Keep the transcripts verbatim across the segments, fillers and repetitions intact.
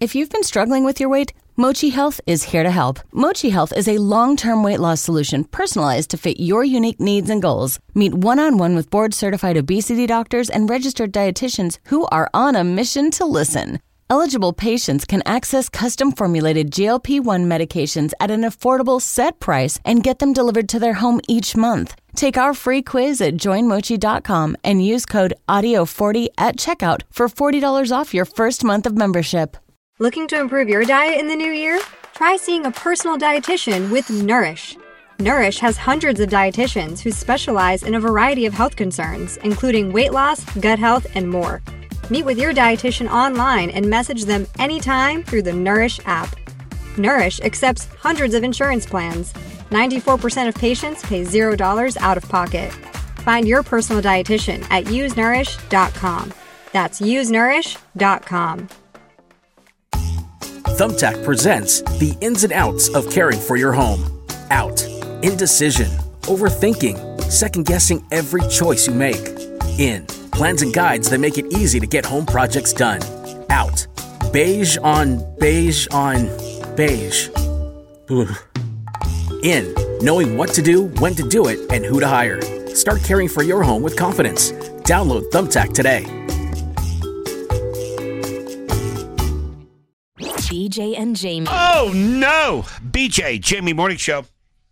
If you've been struggling with your weight, Mochi Health is here to help. Mochi Health is a long-term weight loss solution personalized to fit your unique needs and goals. Meet one-on-one with board-certified obesity doctors and registered dietitians who are on a mission to listen. Eligible patients can access custom-formulated G L P one medications at an affordable set price and get them delivered to their home each month. Take our free quiz at join mochi dot com and use code audio forty at checkout for forty dollars off your first month of membership. Looking to improve your diet in the new year? Try seeing a personal dietitian with Nourish. Nourish has hundreds of dietitians who specialize in a variety of health concerns, including weight loss, gut health, and more. Meet with your dietitian online and message them anytime through the Nourish app. Nourish accepts hundreds of insurance plans. ninety-four percent of patients pay zero dollars out of pocket. Find your personal dietitian at use nourish dot com. That's use nourish dot com. Thumbtack presents the ins and outs of caring for your home. Out. Indecision. Overthinking. Second-guessing every choice you make. In. Plans and guides that make it easy to get home projects done. Out. Beige on beige on beige. Ugh. In. Knowing what to do, when to do it, and who to hire. Start caring for your home with confidence. Download Thumbtack today. B J and Jamie. Oh, no. B J, Jamie Morning Show.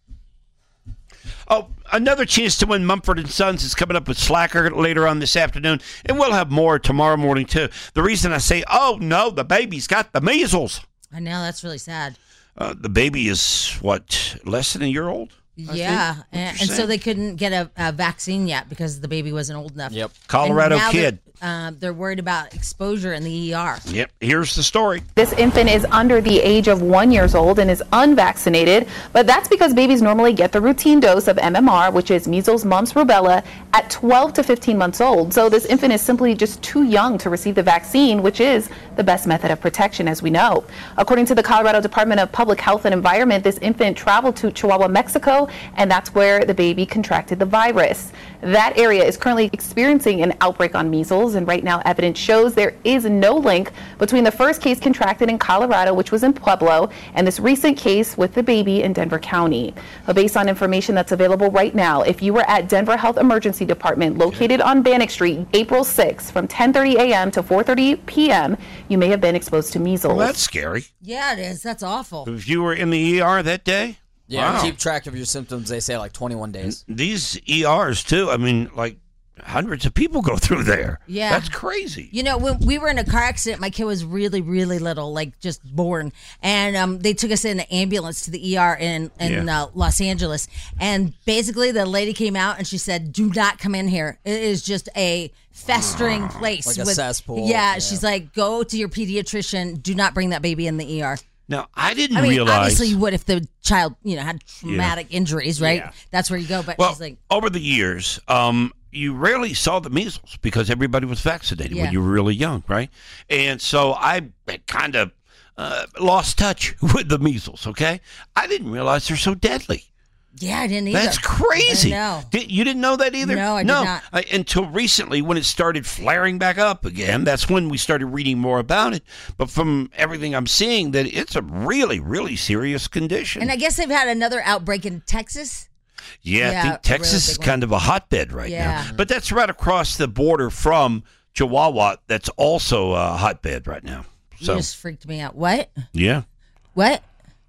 Oh, another chance to win Mumford and Sons is coming up with Slacker later on this afternoon, and we'll have more tomorrow morning, too. The reason I say, oh, no, the baby's got the measles. I know, that's really sad. Uh, the baby is, what, less than a year old? I Yeah, and, and so they couldn't get a, a vaccine yet because the baby wasn't old enough. Yep. Colorado And now kid. They're, uh, they're worried about exposure in the E R. Yep, here's the story. This infant is under the age of one years old and is unvaccinated, but that's because babies normally get the routine dose of M M R, which is measles, mumps, rubella, at twelve to fifteen months old. So this infant is simply just too young to receive the vaccine, which is the best method of protection, as we know. According to the Colorado Department of Public Health and Environment, this infant traveled to Chihuahua, Mexico, and that's where the baby contracted the virus. That area is currently experiencing an outbreak on measles, and right now evidence shows there is no link between the first case contracted in Colorado, which was in Pueblo, and this recent case with the baby in Denver County. But based on information that's available right now, if you were at Denver Health Emergency Department located on Bannock Street April sixth from ten thirty a.m. to four thirty p.m., you may have been exposed to measles. Well, that's scary. Yeah, it is. That's awful. If you were in the E R that day? Yeah, wow. Keep track of your symptoms. They say like twenty-one days. These E Rs, too. I mean, like, hundreds of people go through there. Yeah. That's crazy. You know, when we were in a car accident, my kid was really, really little, like just born. And um, they took us in an ambulance to the E R in, in Yeah. uh, Los Angeles. And basically the lady came out and she said, do not come in here. It is just a festering place. Like a cesspool. Yeah, Yeah. she's like, go to your pediatrician. Do not bring that baby in the E R. Now, I didn't I mean, realize. obviously you would if the child, you know, had traumatic injuries, right? Yeah. That's where you go. But Well, she's like, over the years, um, you rarely saw the measles because everybody was vaccinated Yeah. when you were really young, right? And so I kind of uh, lost touch with the measles, okay? I didn't realize they're so deadly. yeah, I didn't either. That's crazy. I know. Did, you didn't know that either? No, I did no. not. I, until recently when it started flaring back up again. That's when we started reading more about it. But from everything I'm seeing, that it's a really, really serious condition. And I guess they've had another outbreak in Texas. Yeah, Yeah, I think a Texas really is big kind of a hotbed right Yeah. now. But that's right across the border from Chihuahua. That's also a hotbed right now. So, You just freaked me out. What? yeah. What?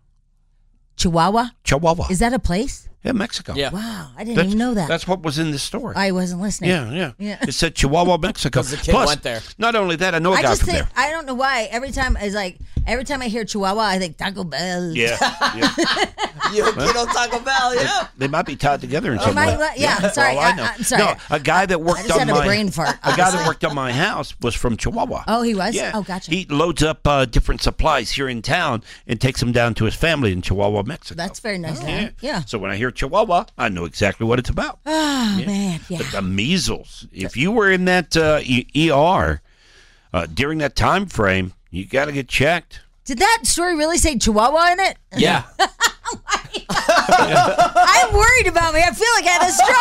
Chihuahua? Chihuahua. Is that a place? Yeah, Mexico. Yeah. Wow, I didn't That's, even know that. That's what was in the story. I wasn't listening. yeah, yeah, Yeah. It said Chihuahua, Mexico. 'Cause the kid Plus, went there. Not only that, I know a I guy just from think, there. I don't know why. Every time it's like every time I hear Chihuahua, I think Taco Bell. Yeah, yeah. Yo, kid on Taco Bell, yeah. They might be tied together in Oh, some my- way. yeah, for sorry, all I I- know. I'm sorry. No, a guy that I worked just on had a my brain fart, a guy that honestly. worked on my house was from Chihuahua. Oh, he was? Yeah. Oh, gotcha. He loads up uh, different supplies here in town and takes them down to his family in Chihuahua, Mexico. That's very nice. yeah. Yeah. Yeah. So when I hear Chihuahua, I know exactly what it's about. Oh, Yeah. man. Yeah. But the measles. If you were in that uh, E- ER uh, during that time frame, you got to get checked. Did that story really say Chihuahua in it? Yeah. I'm worried about me. I feel like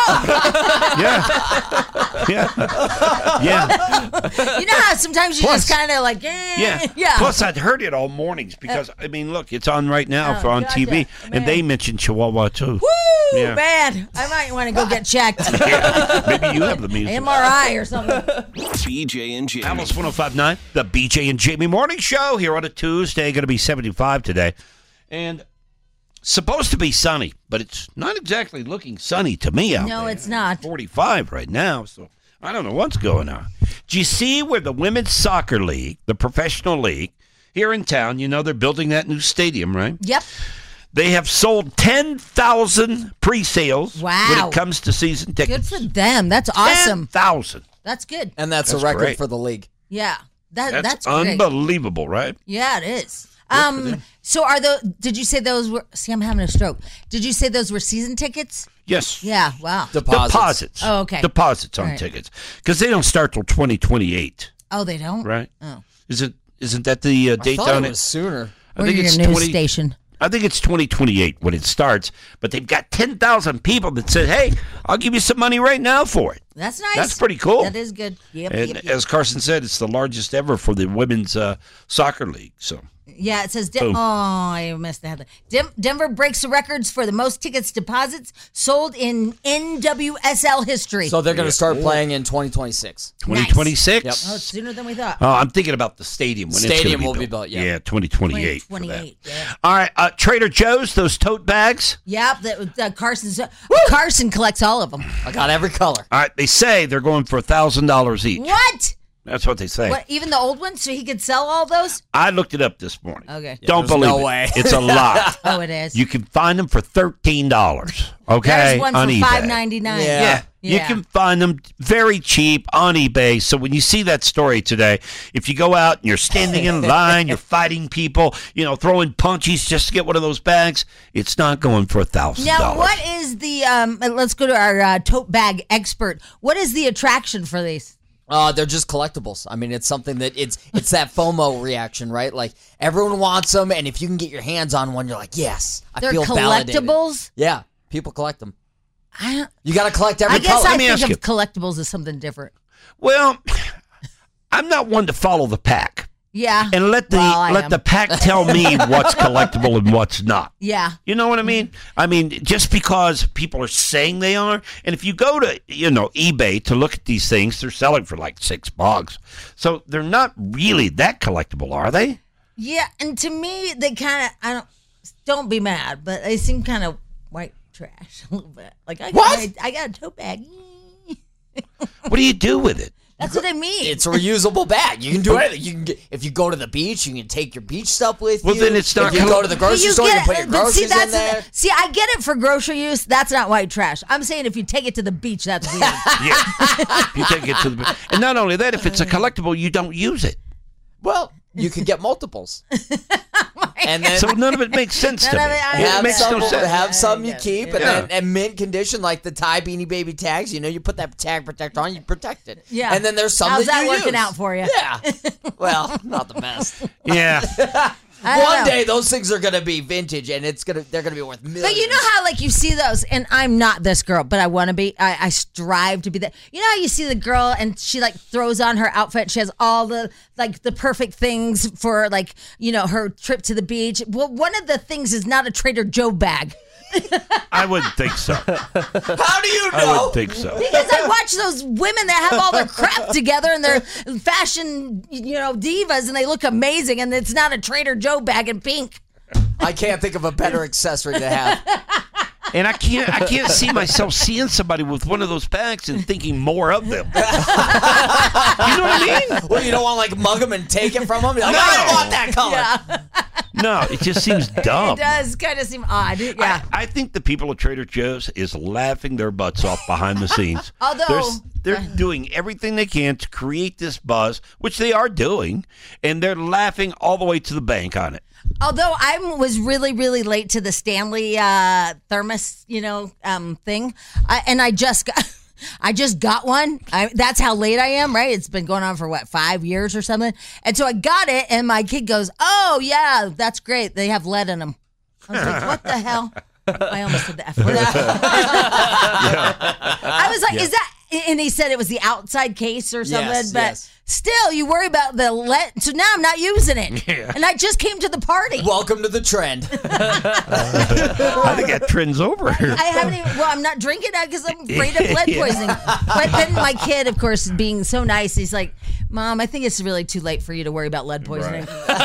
I had a stroke. Yeah. Yeah. You know how sometimes you Plus- just kind of like, eh, Yeah. yeah. Plus, I'd heard it all mornings because, I mean, look, it's on right now Oh, for on gotcha. T V, Man. and they mentioned Chihuahua, too. Woo, Yeah. man. I might want to go get checked. Yeah. Maybe you have the music. M R I or something. B J and Jamie. Alice one oh five point nine, the B J and Jamie Morning Show here on a Tuesday. Going to be seventy-five today. And supposed to be sunny, but it's not exactly looking sunny to me out No, there. it's not. forty-five right now, so I don't know what's going on. Do you see where the Women's Soccer League, the professional league, here in town, you know they're building that new stadium, right? Yep. They have sold ten thousand pre-sales Wow. when it comes to season tickets. Good for them. That's awesome. ten thousand. That's good. And that's, That's a record great. for the league. Yeah. That, That's, that's great. unbelievable, right? Yeah, it is. Um, so are those, did you say those were, see, I'm having a stroke. Did you say those were season tickets? Yes. Yeah, wow. Deposits. Deposits. Oh, okay. Deposits on All right. tickets. Because they don't start till twenty twenty-eight, Oh, they don't? right? Oh. Isn't, isn't that the uh, I date thought on it it? was sooner. I Or think your it's news twenty. station. I think it's twenty twenty-eight when it starts, but they've got ten thousand people that said, hey, I'll give you some money right now for it. That's nice. That's pretty cool. That is good. Yep, And yep, yep. as Carson said, it's the largest ever for the women's uh, soccer league. So Yeah, it says, Den- Boom. oh, I missed the headline. Den- Denver breaks the records for the most tickets deposits sold in N W S L history. So they're going to start playing in twenty twenty-six. twenty twenty-six. Yep. oh, it's sooner than we thought. Oh, I'm thinking about the stadium when it's Stadium gonna will be built. built, yeah. Yeah, twenty twenty-eight. for that. twenty-eight, yeah. All right, uh, Trader Joe's, those tote bags. Yep, that, uh, Carson's, uh, Carson collects all of them. I got every color. All right, they say they're going for a thousand dollars each. What? That's what they say. What? Even the old ones, so he could sell all those? I looked it up this morning. Okay. Don't there's believe no it. way. It's a lot. Oh, it is. You can find them for thirteen dollars. Okay, There's one on for eBay. five ninety-nine. Yeah. Yeah. You Yeah. can find them very cheap on eBay. So when you see that story today, if you go out and you're standing in line, you're fighting people, you know, throwing punches just to get one of those bags, it's not going for a thousand Now, dollars. what is the, um? let's go to our uh, tote bag expert. What is the attraction for these? Uh, they're just collectibles. I mean, it's something that it's it's that FOMO reaction, right? Like everyone wants them, and if you can get your hands on one, you're like, yes, I They're feel validated. collectibles? Yeah, people collect them. I, don't- You got to collect every I guess color. I Let me think ask of you. collectibles as something different. Well, I'm not one to follow the pack Yeah. and let the Well, I let am. the pack tell me what's collectible and what's not. Yeah. You know what I mean? I mean, just because people are saying they are, and if you go to, you know, eBay to look at these things, they're selling for like six bucks. So they're not really that collectible, are they? Yeah, and to me, they kind of, I don't, don't be mad, but they seem kind of white trash a little bit. Like, I got, What? my- I got a tote bag. What do you do with it? That's what I mean. It's a reusable bag. You can do anything. You can get, if you go to the beach, you can take your beach stuff with Well, you. then it's not If you col- go to the But grocery you store, you get can put it- your but groceries see, that's in there. see, I get it for grocery use. That's not white trash. I'm saying if you take it to the beach, that's weird. Yeah. You take it to the and not only that, if it's a collectible, you don't use it. Well, you could get multiples. And then So none of it makes sense to me. None of it- I- It have makes some, no sense. have some you Yeah. keep, and Yeah. then and mint condition like the Thai Beanie Baby tags. You know, you put that tag protector on, you protect it. Yeah. And then there's some How's that, that you working use. out for you? Yeah. Well, not the best. Yeah. I don't One know. day those things are gonna be vintage, and it's gonna they're gonna be worth millions. But you know how, like, you see those, and I'm not this girl, but I want to be. I, I strive to be that. You know how you see the girl, and she like throws on her outfit. She has all the like the perfect things for like you know her trip to the beach. Well, one of the things is not a Trader Joe bag. I wouldn't think so. How do you know? I wouldn't think so. Because I watch those women that have all their crap together and they're fashion, you know, divas, and they look amazing, and it's not a Trader Joe bag in pink. I can't think of a better accessory to have. And I can't I can't see myself seeing somebody with one of those bags and thinking more of them. You know what I mean? Well, you don't want to like mug them and take it from them. You're like, No. I don't want that color. Yeah, No, it just seems dumb. it does kind of seem odd. Yeah. I, I think the people at Trader Joe's is laughing their butts off behind the scenes. Although- they're, s- they're doing everything they can to create this buzz, which they are doing, and they're laughing all the way to the bank on it. Although I was really, really late to the Stanley uh, thermos, you know, um, thing, I, and I just got, I just got one. I, that's how late I am, right? It's been going on for what, five years or something, and so I got it, and my kid goes, "Oh yeah, that's great. They have lead in them." I was like, "What the hell?" I almost said the F word. I was like, Yeah. is that? And he said it was the outside case or something, Yes, but yes. still, you worry about the let. So now I'm not using it, Yeah. and I just came to the party. Welcome to the trend. I think that trend's over. I haven't even. Well, I'm not drinking that because I'm afraid of lead poisoning. But then my kid, of course, being so nice, he's like, "Mom, I think it's really too late for you to worry about lead poisoning."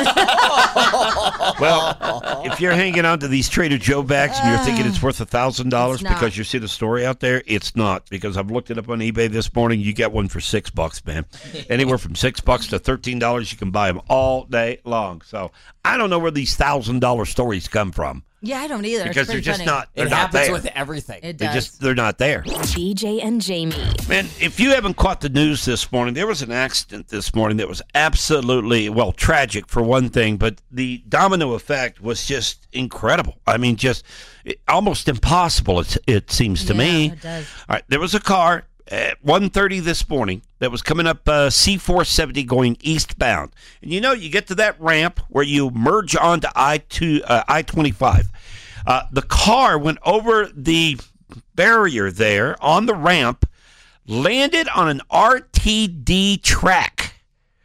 Well, if you're hanging on to these Trader Joe bags and you're thinking it's worth a thousand dollars It's not. because you see the story out there, it's not. Because I've looked it up on eBay this morning. You get one for six bucks, man. Anywhere from six bucks to thirteen dollars, you can buy them all day long. So I don't know where these thousand dollar stories come from Yeah, I don't either. It's because they're pretty just funny. not. They're It not happens there. with everything. It They does. just they're not there. B J and Jamie. Man, if you haven't caught the news this morning, there was an accident this morning that was absolutely, well, tragic for one thing, but the domino effect was just incredible. I mean, just it, almost impossible, it, it seems to Yeah, me. it does. All right, there was a car at one thirty this morning that was coming up uh, C four seventy going eastbound. And you know, you get to that ramp where you merge onto I two, uh, I twenty-five. Uh, the car went over the barrier there on the ramp, landed on an R T D track,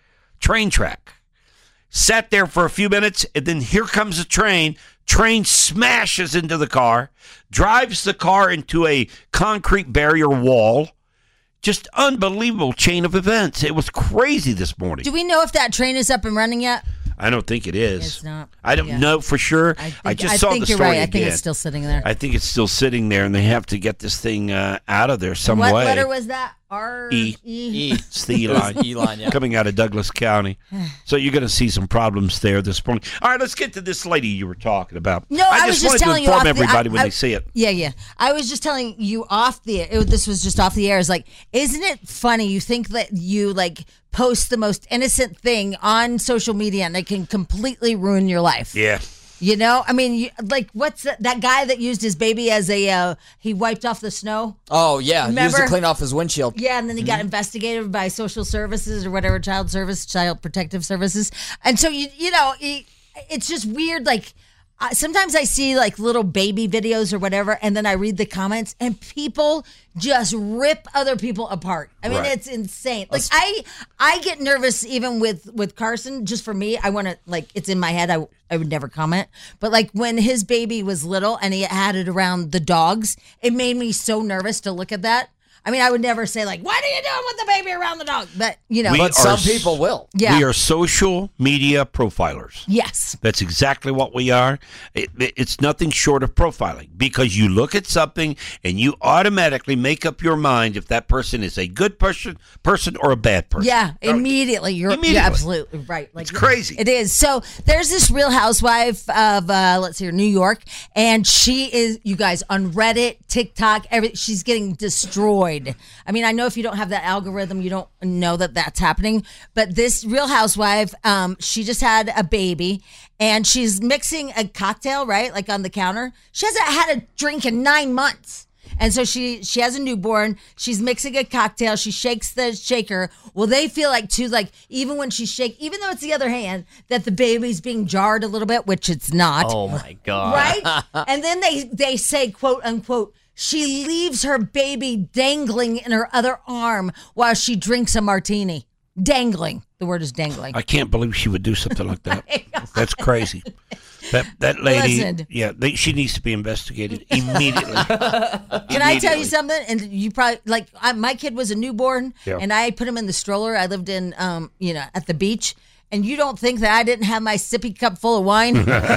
train track, sat there for a few minutes, and then here comes a train. Train smashes into the car, drives the car into a concrete barrier wall. Just unbelievable chain of events. It was crazy this morning. Do we know if that train is up and running yet? I don't think it is. It's not. I don't Yeah. know for sure. I, think, I just I saw think the you're story right. I again. think it's still sitting there. I think it's still sitting there, and they have to get this thing uh, out of there some what way. letter was that? R E. E. It's the E line. E line, yeah. Coming out of Douglas County. So you're going to see some problems there this morning. All right, let's get to this lady you were talking about. No, I I just was just wanted telling to you inform off the- everybody I- when I- they see it. Yeah, yeah. I was just telling you off the it, this was just off the air. It's like, isn't it funny? You think that you like post the most innocent thing on social media and it can completely ruin your life. Yeah. You know, I mean, you, like, what's that, that guy that used his baby as a uh, he wiped off the snow? Oh, yeah. He used to Remember? clean off his windshield. Yeah, and then he got investigated by social services or whatever, child service, child protective services. And so, you you know, it, it's just weird. Like, uh, sometimes I see like little baby videos or whatever, and then I read the comments, and people just rip other people apart. I mean, Right. it's insane. Like, I I get nervous even with, with Carson. Just for me, I want to, like, it's in my head. I, I would never comment. But, like, when his baby was little and he had it around the dogs, it made me so nervous to look at that. I mean, I would never say, like, what are you doing with the baby around the dog? But, you know. We But some are- people will. Yeah. We are social media profilers. Yes. That's exactly what we are. It, it- it's nothing short of profiling because you look at something and you automatically make up your mind if that person is a good person, person or a bad person. Yeah, Or- immediately. You're, Immediately. you're absolutely right. Like, It's crazy. It is. So there's this Real Housewife of uh, let's see, New York, and she is, you guys, on Reddit, TikTok, every she's getting destroyed. I mean, I know if you don't have that algorithm, you don't know that that's happening. But this Real Housewife, um, she just had a baby, and she's mixing a cocktail, right, like on the counter. She hasn't had a drink in nine months. And so she she has a newborn. She's mixing a cocktail. She shakes the shaker. Well, they feel like too, like even when she shake, even though it's the other hand, that the baby's being jarred a little bit, which it's not. Oh my God. Right? And then they they say, quote unquote, she leaves her baby dangling in her other arm while she drinks a martini. Dangling. The word is dangling. I can't believe she would do something like that. That's crazy. That that lady, Listen. yeah, they, she needs to be investigated immediately. Can I tell you something? And you probably like I, my kid was a newborn, Yeah. and I put him in the stroller. I lived in, um, you know, at the beach. And you don't think that I didn't have my sippy cup full of wine?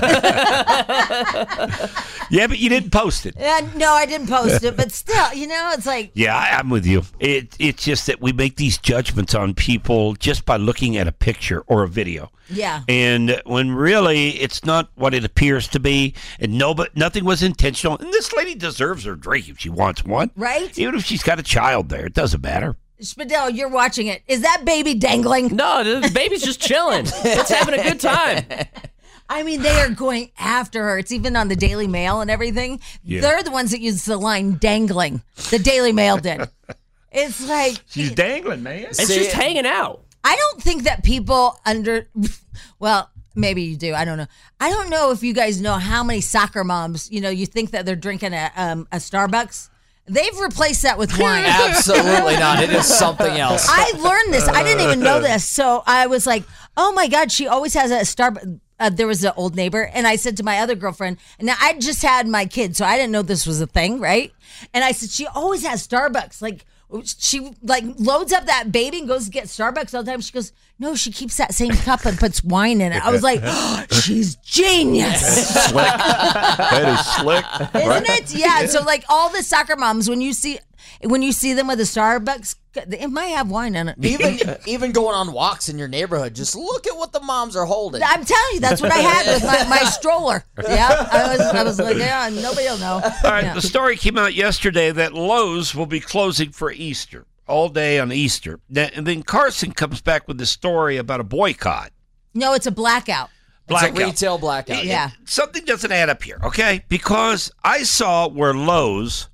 Yeah, but you didn't post it. Uh, no, I didn't post it, but still, you know, it's like, Yeah, I, I'm with you. It, it's just that we make these judgments on people just by looking at a picture or a video. yeah. And when really it's not what it appears to be, and no, but nothing was intentional. And this lady deserves her drink if she wants one, Right? Even if she's got a child there, it doesn't matter. Spadell, you're watching it. Is that baby dangling? No, the baby's just chilling. It's having a good time. I mean, they are going after her. It's even on the Daily Mail and everything. Yeah. They're the ones that use the line dangling. The Daily Mail did. It's like, She's dangling, man. And she's hanging out. I don't think that people under, well, Maybe you do. I don't know. I don't know if you guys know how many soccer moms, you know, you think that they're drinking a, um, a Starbucks. They've replaced that with wine. Absolutely not. It is something else. I learned this. I didn't even know this. So I was like, oh my God, she always has a Starbucks. Uh, there was an old neighbor, and I said to my other girlfriend, and now I just had my kid, so I didn't know this was a thing, right? And I said, she always has Starbucks. Like, she like loads up that baby and goes to get Starbucks all the time. She goes, no, she keeps that same cup and puts wine in it. I was like, oh, she's genius. Slick. That is slick. Isn't right? it? Yeah. So like all the soccer moms, when you see when you see them with a Starbucks, it might have wine in it. Even even going on walks in your neighborhood, just look at what the moms are holding. I'm telling you, that's what I had with my, my stroller. Yeah, I was I was like, yeah, nobody will know. All right, Yeah. the story came out yesterday that Lowe's will be closing for Easter, all day on Easter. And then Carson comes back with the story about a boycott. No, it's a blackout. It's a retail blackout. Yeah. Something doesn't add up here, okay? Because I saw where Lowe's,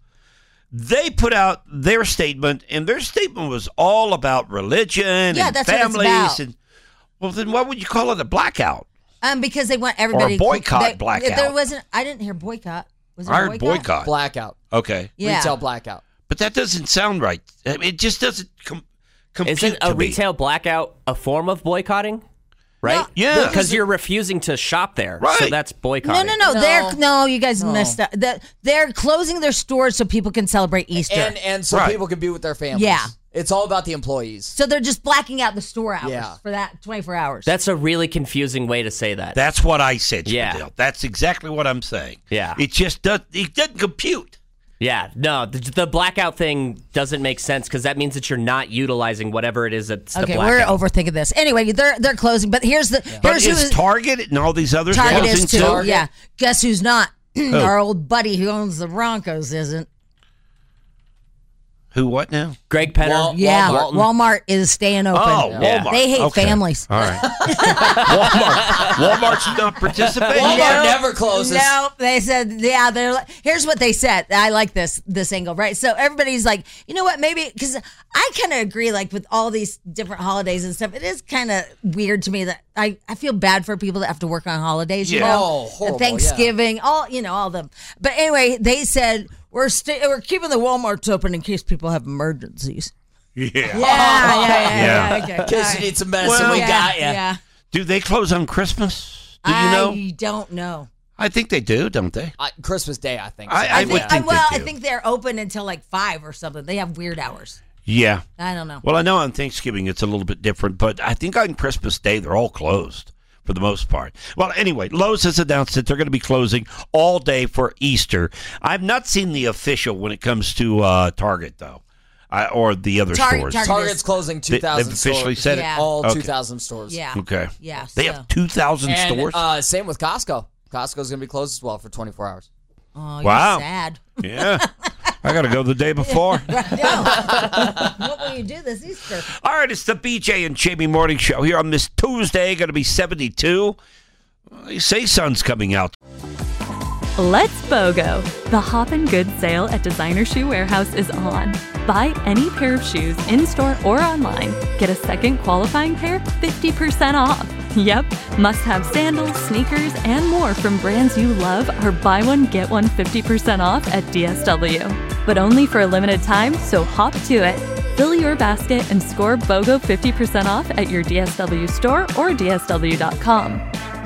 they put out their statement, and their statement was all about religion Yeah, and that's what it's families. about. And well, then why would you call it a blackout? Um, because they want everybody boycott they, blackout. There wasn't. I didn't hear boycott. Was there I heard boycott? boycott. Blackout. Okay. Yeah. Retail blackout. But that doesn't sound right. I mean, it just doesn't com- compute Isn't a to me. retail blackout a form of boycotting? Right? No. Yeah. Because you're refusing to shop there. Right. So that's No, boycotting. no, no, No. They're no. You guys No. messed up. The, they're closing their stores so people can celebrate Easter. And and so Right. people can be with their families. Yeah. It's all about the employees. so they're just blacking out the store hours Yeah. for that twenty-four hours. That's a really confusing way to say that. That's what I said, Yeah. Spadil. That's exactly what I'm saying. Yeah. It just does, it doesn't compute. Yeah, no, the, the blackout thing doesn't make sense because that means that you're not utilizing whatever it is that's okay, the we're blackout. overthinking this. Anyway, they're they're closing, but here's the But here's who is is Target and all these others Target closing is too. too? Yeah, guess who's not? Our old buddy who owns the Broncos isn't. Who, what now? Greg Penner. Wal- Yeah, Walmart. Walmart, is staying open. Oh, Yeah. Walmart. They hate Okay. families. All right. Walmart. Walmart's not participating. Walmart never closes. No, they said, yeah, they're like, here's what they said. I like this this angle, right? So everybody's like, you know what, maybe, because I kind of agree, like with all these different holidays and stuff, it is kind of weird to me that I, I feel bad for people that have to work on holidays, you Yeah. know? Oh, horrible, Thanksgiving, all, you know, all of them. But anyway, they said, we're, sta- we're keeping the Walmarts open in case people have emergencies. Yeah. Yeah, yeah, yeah, yeah. Yeah. yeah, okay. In case you need some medicine, Well, we yeah, got you. Yeah. Do they close on Christmas? Do you know? I don't know. I think they do, don't they? Uh, Christmas Day, I think. I- so. I I would think, think I, well, they I do. think they're open until like five or something. They have weird hours. Yeah. I don't know. Well, I know on Thanksgiving it's a little bit different, but I think on Christmas Day they're all closed for the most part. Well, anyway, Lowe's has announced that they're going to be closing all day for Easter. I've not seen the official when it comes to uh, Target, though, I, or the other Target- stores. Target- Target's closing They- two thousand they've officially stores. said it? Yeah. All Okay. two thousand stores. Yeah. Okay. Yeah. They so- have two thousand And stores? uh, same with Costco. Costco's going to be closed as well for twenty-four hours. Oh, Wow. you're sad. Yeah. I got to go the day before. No. What will you do this Easter? All right, it's the B J and Jamie Morning Show here on this Tuesday. Going to be seventy-two. They say sun's coming out. Let's BOGO. The Hoppin' Goods sale at Designer Shoe Warehouse is on. Buy any pair of shoes in-store or online. Get a second qualifying pair fifty percent off. Yep, must-have sandals, sneakers, and more from brands you love are buy one, get one fifty percent off at D S W. But only for a limited time, so hop to it. Fill your basket and score BOGO fifty percent off at your D S W store or D S W dot com.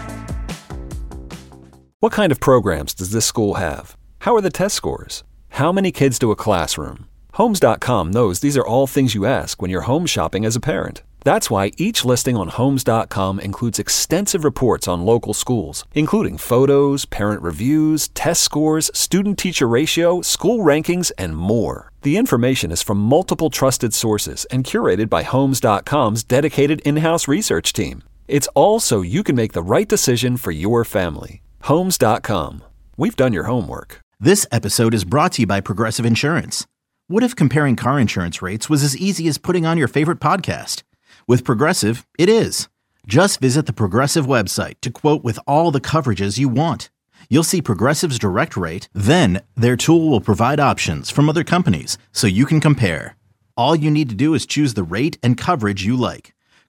What kind of programs does this school have? How are the test scores? How many kids to a classroom? Homes dot com knows these are all things you ask when you're home shopping as a parent. That's why each listing on Homes dot com includes extensive reports on local schools, including photos, parent reviews, test scores, student-teacher ratio, school rankings, and more. The information is from multiple trusted sources and curated by Homes dot com's dedicated in-house research team. It's all so you can make the right decision for your family. Homes dot com. We've done your homework. This episode is brought to you by Progressive Insurance. What if comparing car insurance rates was as easy as putting on your favorite podcast? With Progressive, it is. Just visit the Progressive website to quote with all the coverages you want. You'll see Progressive's direct rate, then their tool will provide options from other companies so you can compare. All you need to do is choose the rate and coverage you like.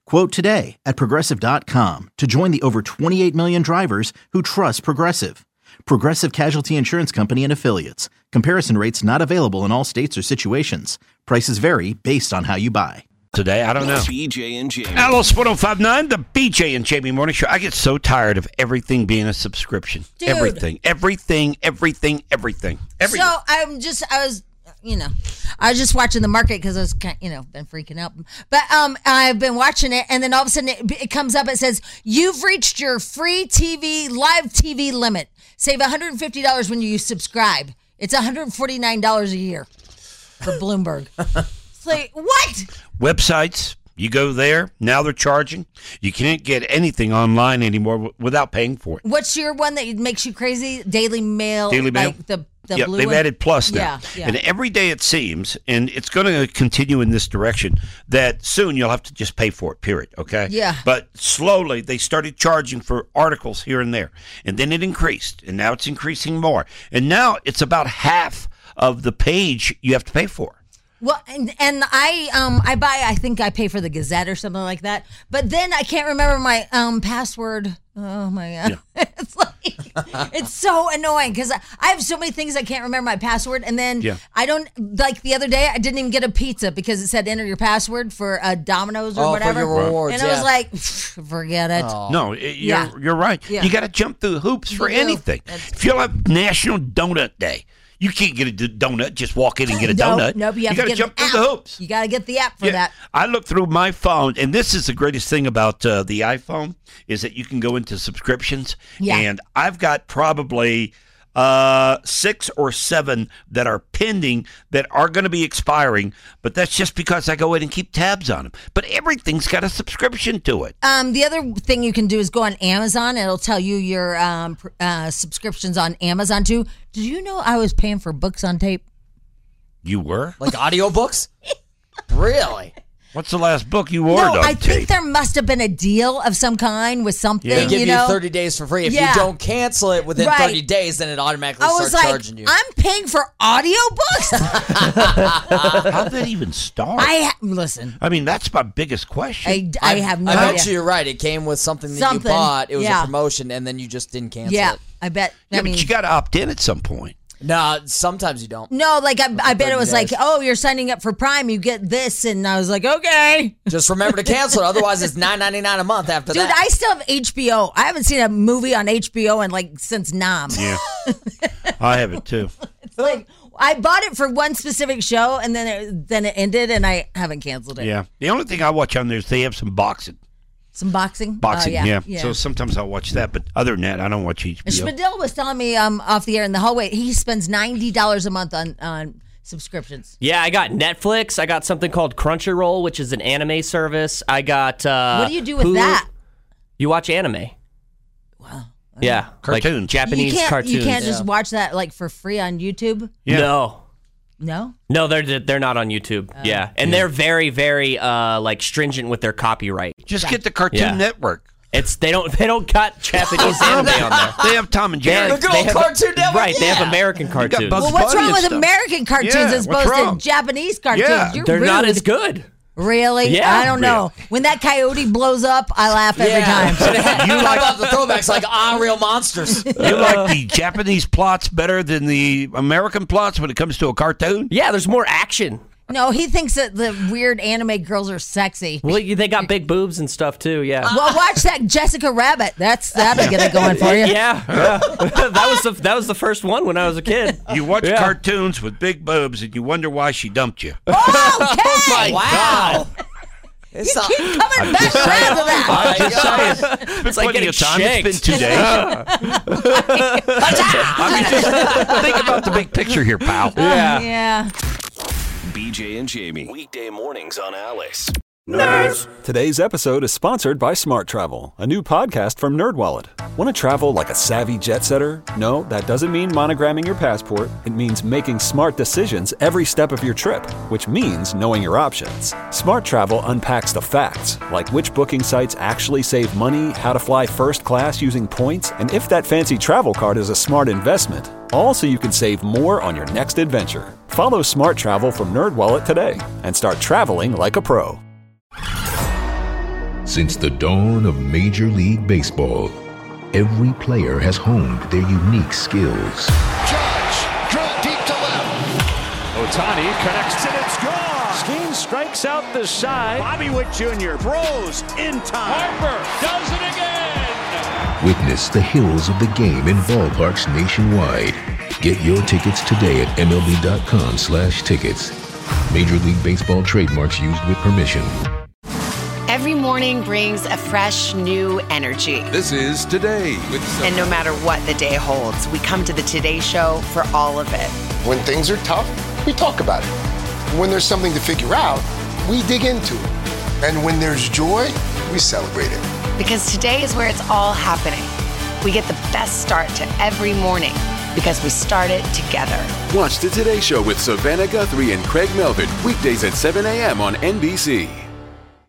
Quote today at Progressive dot com to join the over twenty-eight million drivers who trust Progressive. Progressive Casualty Insurance Company and Affiliates. Comparison rates not available in all states or situations. Prices vary based on how you buy. Today, I don't know. B J and Jamie. Alice one oh five point nine, the B J and Jamie Morning Show. I get so tired of everything being a subscription. Dude. Everything, everything, everything, everything, everything. So I'm just, I was, you know, I was just watching the market because I was, kind you know, been freaking out. But um, I've been watching it, and then all of a sudden it, it comes up. It says you've reached your free T V live T V limit. Save one hundred fifty dollars when you subscribe. It's one hundred forty-nine dollars a year for Bloomberg. It's like, what? Websites, you go there, now they're charging. You can't get anything online anymore w- without paying for it. What's your one that makes you crazy? Daily Mail. Daily Mail. Like the, the yeah, blue they've one? added Plus now. Yeah, yeah. And every day it seems, and it's going to continue in this direction, that soon you'll have to just pay for it, period, okay? Yeah. But slowly they started charging for articles here and there. And then it increased, and now it's increasing more. And now it's about half of the page you have to pay for. Well, and, and I um I buy I think I pay for the Gazette or something like that. But then I can't remember my um password. Oh my god, yeah. It's like it's so annoying because I, I have so many things I can't remember my password, and then yeah. I don't like the other day I didn't even get a pizza because it said enter your password for uh, Domino's or oh, whatever, for your rewards, and I yeah. was like, forget it. Oh. No, it, you're Yeah. you're right. Yeah. You got to jump through hoops for You do. anything. That's- If you'll have National Donut Day, you can't get a d- donut. Just walk in and get a Nope, donut. nope, you have got to to get jump an through app. the hoops. You got to get the app for Yeah. that. I look through my phone, and this is the greatest thing about uh, the iPhone is that you can go into subscriptions. Yeah. And I've got probably uh, six or seven that are pending that are going to be expiring, but that's just because I go in and keep tabs on them. But everything's got a subscription to it. Um, the other thing you can do is go on Amazon. It'll tell you your um, pr- uh, subscriptions on Amazon too. Did you know I was paying for books on tape? You were? Like audiobooks? Really? What's the last book you ordered No, on I tape? think there must have been a deal of some kind with something. Yeah. They give you you, know, thirty days for free. If Yeah. you don't cancel it within Right. thirty days, then it automatically I starts was like, charging you. I'm paying for audiobooks. How did that even start? I ha- listen. I mean, that's my biggest question. I, I have no I idea. bet you you're right. It came with something that Something, you bought. It was yeah. a promotion, and then you just didn't cancel Yeah, it. I bet. yeah, I mean, but you got to opt in at some point. No, sometimes you don't. no, like I, I bet it was thirty days. like, oh, you're signing up for Prime, you get this, and I was like, okay. Just remember to cancel it. Otherwise, it's nine ninety-nine a month after Dude, that. I still have H B O. I haven't seen a movie on H B O in like since Nam. Yeah. I have it too. It's like I bought it for one specific show, and then it, then it ended, and I haven't canceled it. Yeah. The only thing I watch on there is they have some boxing. Some boxing. Boxing, Oh, yeah. yeah. So sometimes I'll watch that, but other than that, I don't watch H B O. Spadil was telling me um off the air in the hallway he spends ninety dollars a month on on subscriptions. Yeah, I got Netflix. I got something called Crunchyroll, which is an anime service. I got. Uh, What do you do with Hulu. that? You watch anime. Wow. Yeah, Cartoons. like Japanese you can't, cartoons. You can't just watch that like for free on YouTube. Yeah. No. No. No, they're they're not on YouTube. Oh. yeah, and they're very very uh like stringent with their copyright. Just get the Cartoon Yeah. Network. It's they don't they don't cut Japanese anime on there. They have Tom and They Jerry. have- The good they old have- Cartoon Network, Right, they have yeah. American got cartoons. Bugs Well, what's Bunny wrong and with stuff. American cartoons Yeah, as what's opposed wrong? to Japanese cartoons? Yeah. You're They're not rude. as good. Really? Yeah. I don't know. When that coyote blows up, I laugh every Yeah. time. You like about the throwbacks like ah, real monsters. You like the Japanese plots better than the American plots when it comes to a cartoon? Yeah, there's more action. No, he thinks that the weird anime girls are sexy. Well, you- they got big boobs and stuff too. Yeah. Well, watch that Jessica Rabbit. That's that'll get it going for you. Yeah, yeah. that was the that was the first one when I was a kid. You watch Yeah. cartoons with big boobs and you wonder why she dumped you. Okay. Oh Wow. It's not, Keep coming back around to that. my Just God. saying. It's been It's like plenty of getting time. shanked. It's been two days. I mean, just think about the big picture here, pal. Yeah. Yeah. B J and Jamie. Weekday mornings on Alice. Today's episode is sponsored by Smart Travel, a new podcast from NerdWallet. Want to travel like a savvy jet setter? No, that doesn't mean monogramming your passport. It means making smart decisions every step of your trip, which means knowing your options. Smart Travel unpacks the facts, like which booking sites actually save money, how to fly first class using points, and if that fancy travel card is a smart investment. All so you can save more on your next adventure. Follow Smart Travel from NerdWallet today and start traveling like a pro. Since the dawn of Major League Baseball, every player has honed their unique skills. Judge, drill deep to left. Ohtani connects and it's gone. Skeen strikes out the side. Bobby Witt Junior throws in time. Harper does it again. Witness the hills of the game in ballparks nationwide. Get your tickets today at M L B dot com slash tickets. Major League Baseball trademarks used with permission. Every morning brings a fresh, new energy. This is Today with Sophie. And no matter what the day holds, we come to the Today Show for all of it. When things are tough, we talk about it. When there's something to figure out, we dig into it. And when there's joy, we celebrate it. Because today is where it's all happening. We get the best start to every morning because we start it together. Watch the Today Show with Savannah Guthrie and Craig Melvin weekdays at seven a.m. on N B C.